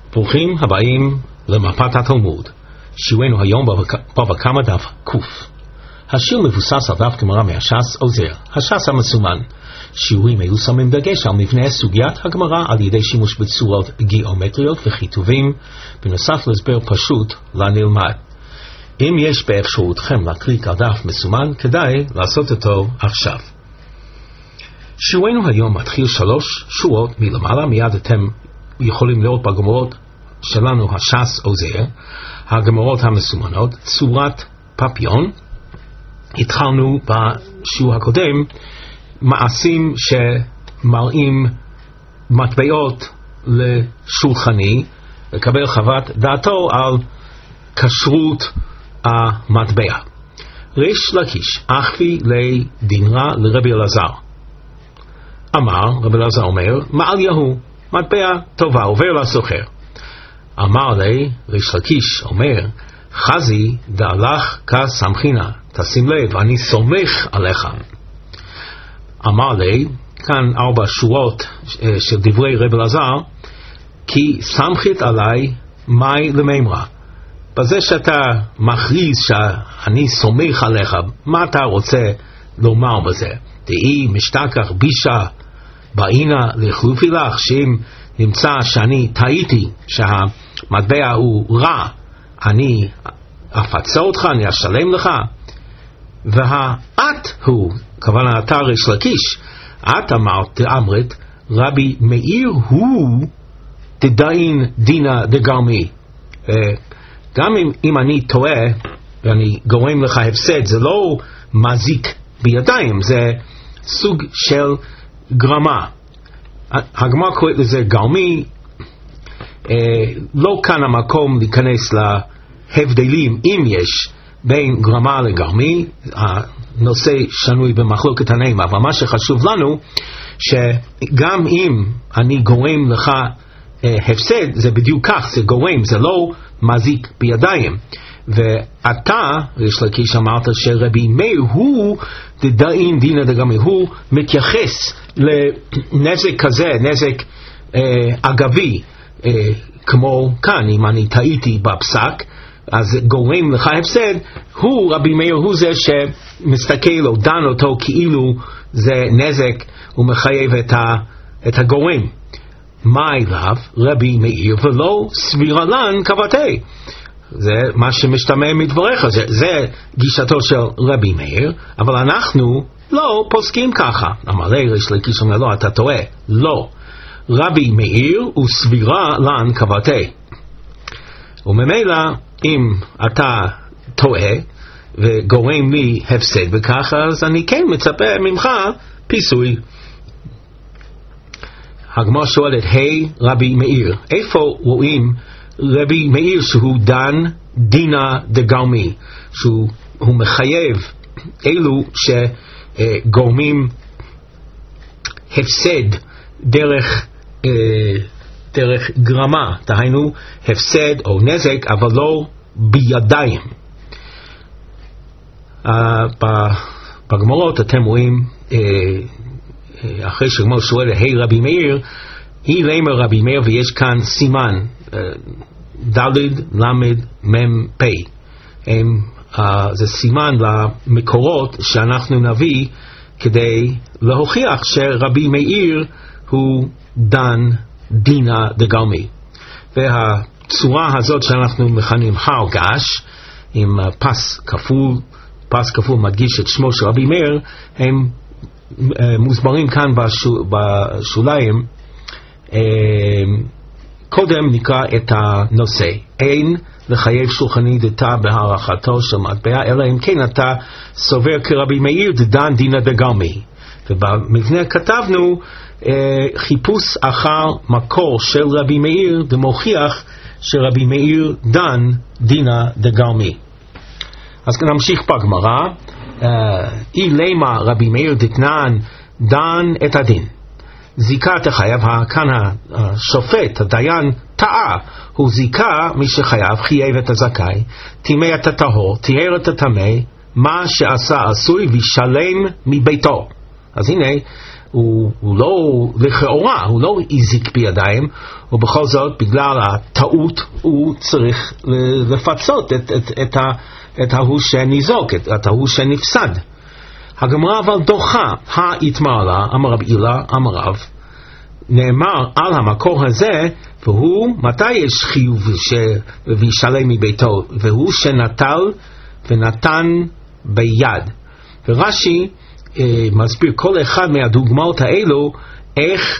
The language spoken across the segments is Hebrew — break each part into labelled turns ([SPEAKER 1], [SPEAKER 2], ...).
[SPEAKER 1] ברוכים הבאים למפת התלמוד. שיעורנו היום בבא קמא דף ק. השיר מבוסס על דף גמרא מהש"ס עוזר, הש"ס המסומן. שיעורים אלו שמים דגש על מבנה סוגיית הגמרא על ידי שימוש בצורות גיאומטריות וכיתובים, בנוסף להסבר פשוט לנלמד. אם יש באפשרותכם להקליק על דף מסומן, כדאי לעשות אותו עכשיו. שיעורנו היום מתחיל 3 שורות מלמעלה, מיד אתם יכולים לראות בגמרות שלנו הש"ס עוזר, הגמרות המסומנות, צורת פפיון. התחלנו בשיעור הקודם מעשים שמראים מטבעות לשולחני, לקבל חוות דעתו על כשרות המטבע. ריש לקיש אחי לדינרא לרבי אלעזר. אמר, רבי אלעזר אומר, מעל יהו, מטבע טובה עובר לסוחר. אמר לי, ריש לקיש אומר, חזי דהלך כסמכינה, תשים לב, אני סומך עליך. אמר לי, כאן 4 שורות של דברי רבי אלעזר, כי סמכית עליי מאי למימרא. בזה שאתה מכריז שאני סומך עליך, מה אתה רוצה לומר בזה? דהי משתכח בישה באינה לחלופי לך, שאם נמצא שאני טעיתי, שהמטבע הוא רע, אני אפצה אותך, אני אשלם לך. והאת הוא, כוונה אתה ריש לקיש, את אמרת אמרת, רבי מאיר הוא תדעין דינא דגרמי. גם אם אני טועה ואני גורם לך הפסד, זה לא מזיק בידיים, זה סוג של גרמה. הגמרא קוראת לזה גרמי. לא כאן המקום להיכנס להבדלים אם יש בין גרמה לגרמי, הנושא שנוי במחלוקת הנאמה, אבל מה שחשוב לנו שגם אם אני גורם לך הפסד, זה בדיוק כך, זה גורם, זה לא מזיק בידיים. ואתה, ריש לקיש, אמרת שרבי מאיר הוא דדעין דינא דגרמי, הוא מתייחס לנזק כזה, נזק אגבי, כמו כאן, אם אני טעיתי בפסק, אז גורם לך הפסד, הוא, רבי מאיר, הוא זה שמסתכל או דן אותו כאילו זה נזק, הוא מחייב את הגורם. מה אליו רבי מאיר ולא סבירה לן כבתי? זה מה שמשתמע מדבריך, זה גישתו של רבי מאיר, אבל אנחנו לא פוסקים ככה. אמר לי ריש לקיש, אומר לו, אתה טועה. לא, רבי מאיר הוא סבירה לן כבתי. וממילא אם אתה טועה וגורם לי הפסד בכך, אז אני כן מצפה ממך פיסוי. הגמרא שואלת, היי רבי מאיר, איפה רואים רבי מאיר שהוא דן דינא דגרמי, שהוא מחייב אלו שגורמים הפסד דרך גרמה, דהיינו הפסד או נזק, אבל לא בידיים. בגמרות אתם רואים, אחרי שגמר שואל היי רבי מאיר, היא לימר רבי מאיר, ויש כאן סימן דלת למד מם פי. זה סימן למקורות שאנחנו נביא כדי להוכיח שרבי מאיר הוא דן דינא דגרמי. והצורה הזאת שאנחנו מכנים הרגש, עם פס כפול מדגיש את שמו של רבי מאיר, הם מוסברים כאן בשוליים. קודם נקרא את הנושא. אין לחייב שולחני דתא בהערכתו של מטבע, אלא אם כן אתה סובר כרבי מאיר דדן דינא דגרמי. ובמבנה כתבנו חיפוש אחר מקור של רבי מאיר דמוכיח שרבי מאיר דן דינא דגרמי. אז נמשיך בגמרא. אי לימה רבי מאיר דתנן דן את הדין. זיקה תחייב, כאן השופט, הדיין, טעה, הוא זיקה מי שחייב, חייב את הזכאי, טימא את הטהור, טיהר את הטמא, מה שעשה עשוי וישלם מביתו. אז הנה, הוא לא, לכאורה, הוא לא הזיק בידיים, ובכל זאת, בגלל הטעות, הוא צריך לפצות את ההוא שניזוק, את ההוא שנפסד. הגמרא אבל דוחה, האתמר לה, אמר רב אילה, אמר רב, נאמר על המקור הזה, והוא, מתי יש חיוב וישלם מביתו? והוא שנטל ונתן ביד. ורש"י מסביר כל אחד מהדוגמאות האלו, איך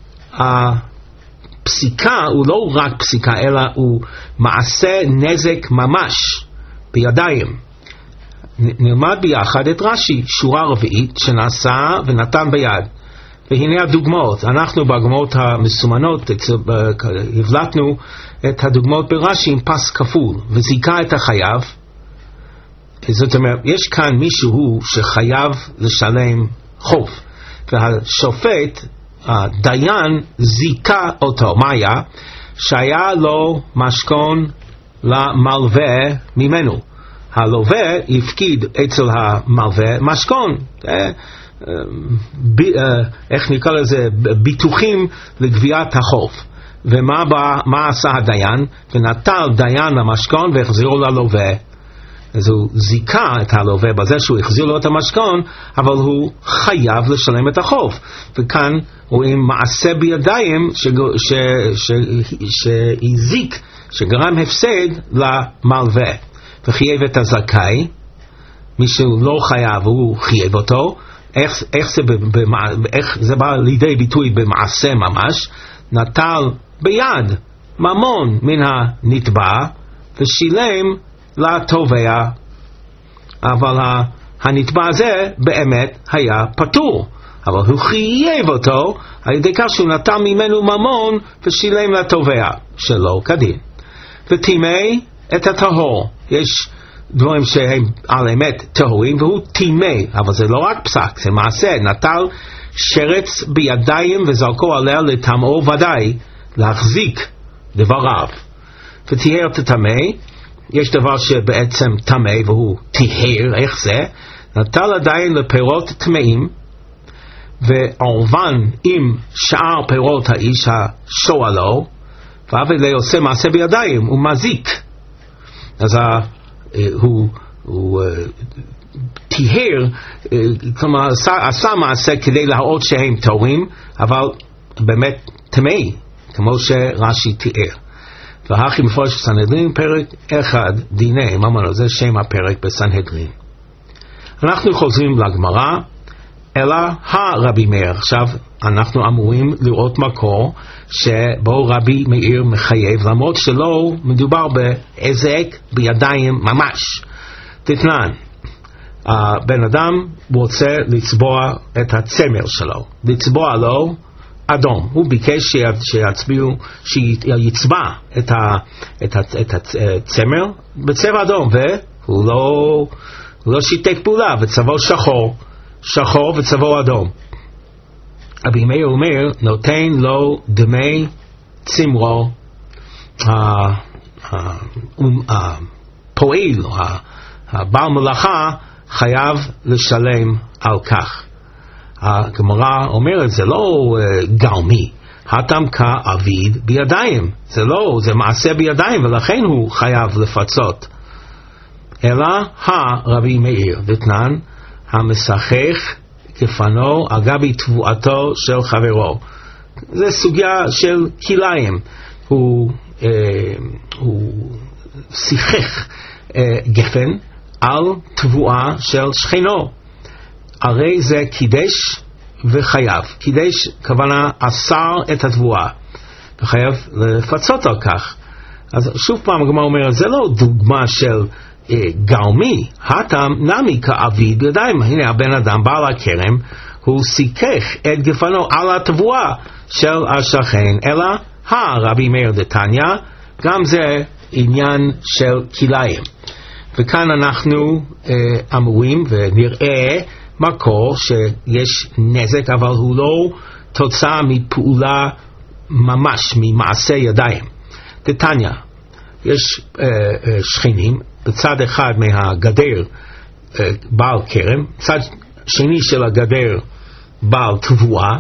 [SPEAKER 1] הפסיקה הוא לא רק פסיקה, אלא הוא מעשה נזק ממש בידיים. נלמד ביחד את רש"י, שורה רביעית, שנעשה ונתן ביד. והנה הדוגמאות. אנחנו בדוגמאות המסומנות הבלטנו את הדוגמאות ברש"י עם פס כפול, וזיקה את החייב. זאת אומרת, יש כאן מישהו שחייב לשלם חוב, והשופט, הדיין, זיקה אותו. מה היה? שהיה לו משכון למלווה ממנו. הלווה הפקיד אצל המלווה משכון, איך נקרא לזה, ביטוחים לגביית החוב. ומה עשה הדיין? ונטל דיין למשכון והחזירו ללווה. אז הוא זיקה את הלווה בזה שהוא החזיר לו את המשכון, אבל הוא חייב לשלם את החוב. וכאן רואים מעשה בידיים שהזיק, שגרם הפסד למלווה. וחייב את הזכאי, מישהו לא חייב והוא חייב אותו. איך זה בא לידי ביטוי במעשה ממש? נטל ביד ממון מן הנתבע ושילם לתובע, אבל הנתבע הזה באמת היה פטור, אבל הוא חייב אותו על ידי כך שהוא נטל ממנו ממון ושילם לתובע שלא כדין. וטימא את הטהור. יש דברים שהם על אמת טהורים והוא טימא, אבל זה לא רק פסק, זה מעשה. נטל שרץ בידיים וזרקו עליה לטמאו, ודאי להחזיק דבריו. וטיהר את הטמא. יש דבר שבעצם טמא והוא טיהר. איך זה? נטל עדיין לפירות טמאים וערבן עם שאר פירות האיש השואלו, ועבד לי עושה מעשה בידיים, הוא מזיק. אז הוא טיהר, כלומר עשה מעשה כדי להראות שהם טהורים, אבל באמת טמאי, כמו שרש"י תיאר. והכי מפורש בסנהדרין, פרק 1 דיני, אמרנו, זה שם הפרק בסנהדרין. אנחנו חוזרים לגמרא, אלא הרבי מאיר. עכשיו אנחנו אמורים לראות מקור שבו רבי מאיר מחייב, למרות שלא מדובר בהזק בידיים ממש. תתנן, הבן אדם רוצה לצבוע את הצמר שלו, לצבוע לו אדום. הוא ביקש שיצבע את הצמר בצבע אדום, והוא לא שיתק פעולה, וצבעו שחור וצבעו אדום. רבי מאיר אומר, נותן לו דמי צמרו, הפועל, הבעל מלאכה, חייב לשלם על כך. הגמרא אומרת, זה לא גרמי, התם כעביד בידיים, זה מעשה בידיים, ולכן הוא חייב לפצות. אלא הרבי מאיר, דתנן, המשחך כפנו על גבי תבואתו של חברו. זה סוגיה של כליים. הוא שיחך גפן על תבואה של שכנו. הרי זה קידש וחייב. קידש כוונה אסר את התבואה וחייב לפצות על כך. אז שוב פעם הגמרא אומרת, זה לא דוגמה של גרמי, התם נמי כעביד בידיים. הנה הבן אדם בעל הכרם, הוא סיכך את גפנו על התבואה של השכן. אלא הרבי מאיר דתניא, גם זה עניין של כליים. וכאן אנחנו אמורים ונראה מקור שיש נזק, אבל הוא לא תוצאה מפעולה ממש, ממעשה ידיים. דתניא, יש שכנים בצד אחד מהגדר בעל כרם, צד שני של הגדר בעל תבואה,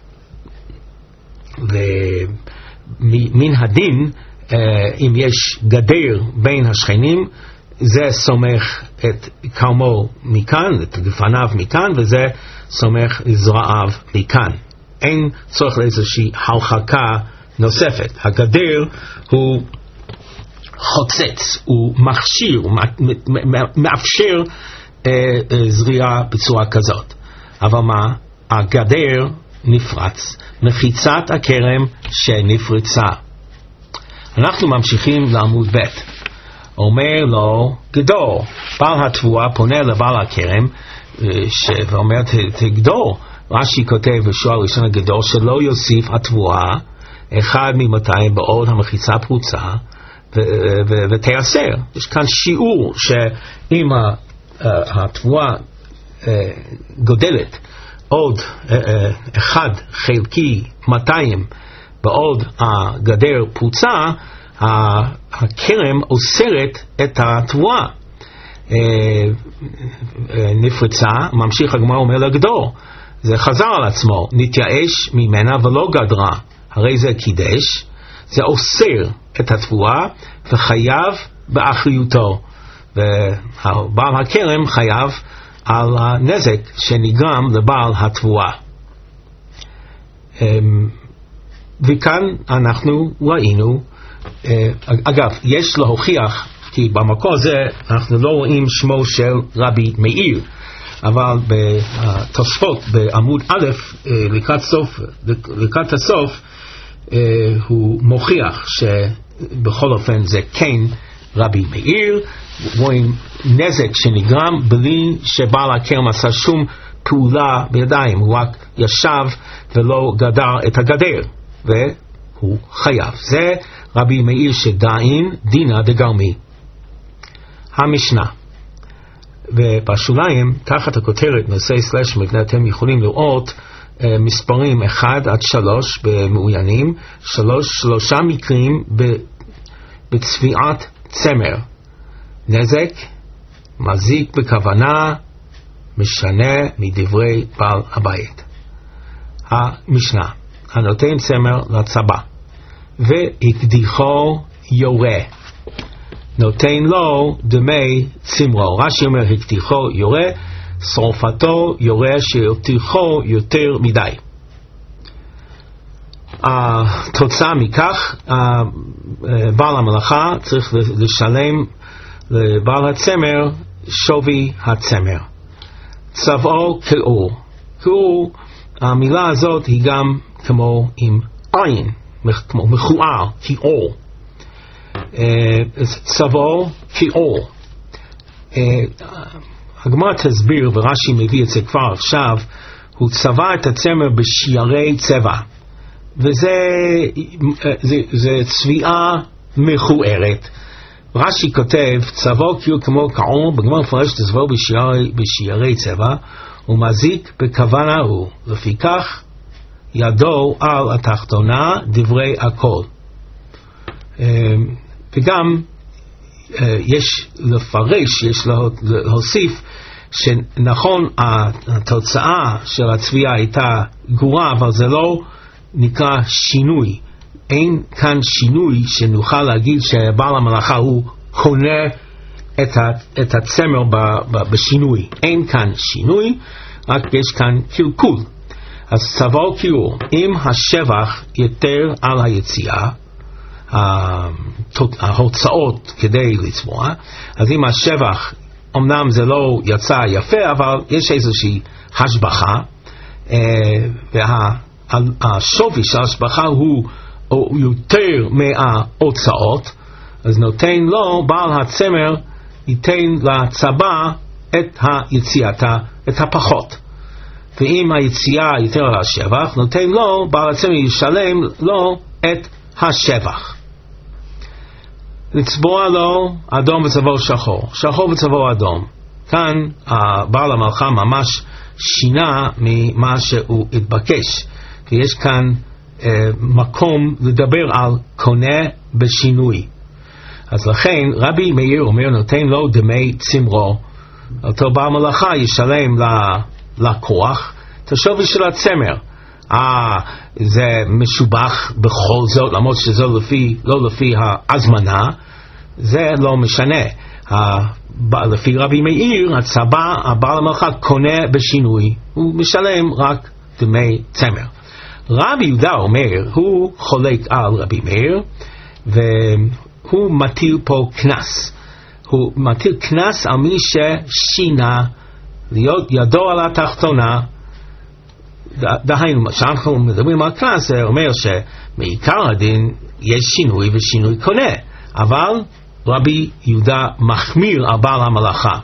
[SPEAKER 1] ומן הדין אם יש גדר בין השכנים, זה סומך את קרמו מכאן, את גפניו מכאן, וזה סומך זרועיו מכאן. אין צורך לאיזושהי הרחקה נוספת. הגדר הוא חוצץ, הוא מכשיר, הוא מאפשר זריעה בצורה כזאת. אבל מה? הגדר נפרץ, מחיצת הכרם שנפרצה. אנחנו ממשיכים לעמוד ב'. אומר לו גדור, בעל התבואה פונה לבעל הכרם ואומר תגדור. רש"י כותב בשורה ראשונה גדור שלא יוסיף התבואה אחד מ-200 בעוד המחיצה פרוצה ותייסר. יש כאן שיעור שאם התבואה גודלת עוד 1 חלקי 200 בעוד הגדר פרוצה, הכרם אוסרת את התבואה. נפרצה, ממשיך הגמרא אומר לגדור, זה חזר על עצמו, נתייאש ממנה ולא גדרה, הרי זה קידש, זה אוסר את התבואה וחייב באחריותו, ובעל הכרם חייב על הנזק שנגרם לבעל התבואה. וכאן אנחנו ראינו, אגב, יש להוכיח, כי במקור הזה אנחנו לא רואים שמו של רבי מאיר, אבל בתוספות בעמוד א' לקראת הסוף הוא מוכיח שבכל אופן זה כן רבי מאיר. רואים נזק שנגרם בלי שבעל הכרם עשה שום פעולה בידיים, הוא רק ישב ולא גדר את הגדר, והוא חייב. זה רבי מאיר שדאין דינא דגרמי. המשנה, ובשוליים תחת הכותרת נושא סלש מבנה אתם יכולים לראות מספרים 1-3 במעוינים, 3 מקרים בצביעת צמר, נזק, מזיק בכוונה, משנה מדברי בעל הבית. המשנה, הנותן צמר לצבא והקדיחו יורה, נותן לו דמי צמרו. רש"י אומר הקדיחו יורה, שרופתו יורה שיותיחו יותר מדי. התוצאה מכך, בעל המלאכה צריך לשלם לבעל הצמר שווי הצמר. צבעו כאור. כאור, המילה הזאת היא גם כמו עם עין, כמו מכוער, כאור. צבעו כאור. הגמרא תסביר, ורש"י מביא את זה כבר עכשיו, הוא צבע את הצמר בשיירי צבע, וזה צביעה מכוערת. רש"י כותב צבעו כמו כאור, בגמרא מפרש צבעו בשיירי צבע, ומזיק בכוונה הוא, לפיכך ידו על התחתונה דברי הכל. וגם יש לפרש, יש להוסיף שנכון התוצאה של הצביעה הייתה גרועה, אבל זה לא נקרא שינוי. אין כאן שינוי שנוכל להגיד שבעל המלאכה הוא קונה את הצמר בשינוי. אין כאן שינוי, רק יש כאן קלקול. אז צבעו כאור, אם השבח יותר על היציאה, ההוצאות כדי לצבוע, אז אם השבח אמנם זה לא יצא יפה, אבל יש איזושהי השבחה, והשווי של ההשבחה הוא יותר מההוצאות, אז נותן לו בעל הצמר ייתן לצבא את היציאתה, את הפחות. ואם היציאה יותר על השבח, נותן לו בעל הצמר ישלם לו את השבח. לצבוע לו אדום וצבעו שחור, שחור וצבעו אדום. כאן בעל המלאכה ממש שינה ממה שהוא התבקש, כי יש כאן מקום לדבר על קונה בשינוי. אז לכן רבי מאיר אומר נותן לו דמי צמרו, אותו בעל מלאכה ישלם ללקוח את השווי של הצמר. זה משובח בכל זאת, למרות שזה לא לפי ההזמנה, זה לא משנה. לפי רבי מאיר, הצבא, הבעל המלאכה קונה בשינוי, הוא משלם רק דמי צמר. רבי יהודה אומר, הוא חולק על רבי מאיר, והוא מטיל פה כנס. הוא מטיל כנס על מי ששינה, להיות ידו על התחתונה. דהיינו, כשאנחנו מדברים על כנס, זה אומר שמעיקר הדין יש שינוי ושינוי קונה, אבל רבי יהודה מחמיר על בעל המלאכה.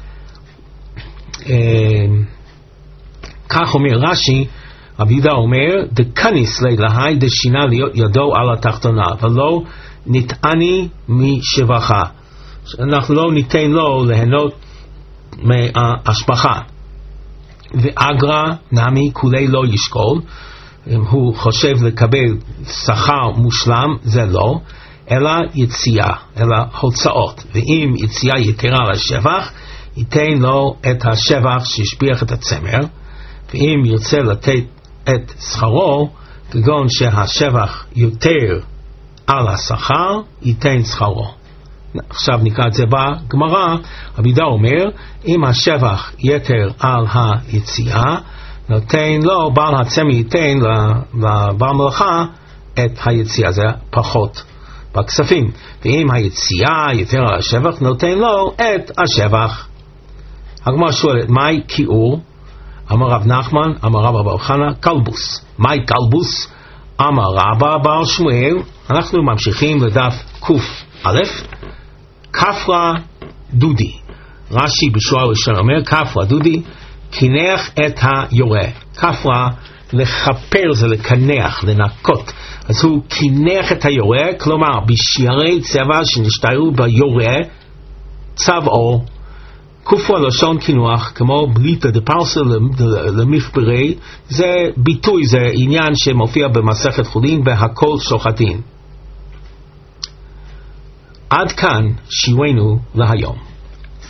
[SPEAKER 1] כך אומר רש"י, רבי יהודה אומר, דקניס להי דשינה להיות ידו על התחתונה, ולא נטעני משבחה. אנחנו לא ניתן לו ליהנות מהשבחה. ואגרה נמי כולי לא ישקול, אם הוא חושב לקבל שכר מושלם, זה לא, אלא יציאה, אלא הוצאות. ואם יציאה יתרה לשבח, ייתן לו את השבח שישביח את הצמר, ואם ירצה לתת את שכרו, כגון שהשבח יותר על השכר, ייתן שכרו. עכשיו נקרא את זה בגמרא. רבי יהודה אומר, אם השבח יתר על היציאה, נותן לו, בעל הצמר ייתן לבעל מלאכה את היציאה, זה פחות בכספים. ואם היציאה יתר על השבח, נותן לו את השבח. הגמרא שואלת, מהי כיעור? אמר רב נחמן, אמר רבא בר חנא, קלבוס. מהי קלבוס? אמר רבא בר שמואל. אנחנו ממשיכים לדף ק"א. כפרה דודי. רש"י בשורה ראשון אומר, כפרה דודי, קינח את היורה. כפרה, לכפר זה לקנח, לנקות. אז הוא קינח את היורה, כלומר בשיירי צבע שנשתיירו ביורה, צבעו. כפרה לשון קינוח, כמו בליטה דפרסה למכברי, זה ביטוי, זה עניין שמופיע במסכת חולין, בהכל שוחטין. עד כאן שיעורנו להיום.